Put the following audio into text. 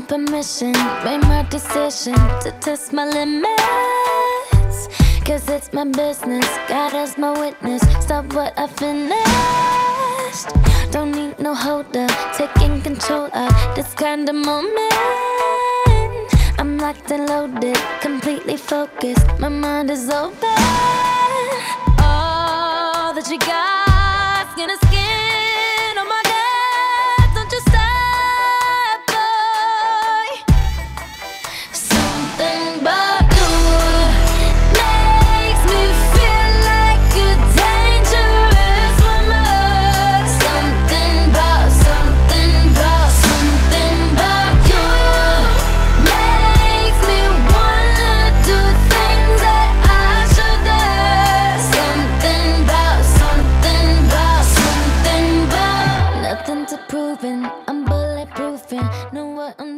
permission, made my decision to test my limits. Cause it's my business, God as my witness. Stop what I finished. Don't need no holder, taking control of this kind of moment. I'm locked and loaded, completely focused, my mind is open. All that you got, skin to skin, oh my God, don't you stop, boy. Something about you makes me feel like a dangerous woman. Something about you makes me wanna do things that I shouldn't. Something about nothing to proving. I'm bulletproofing, know what I'm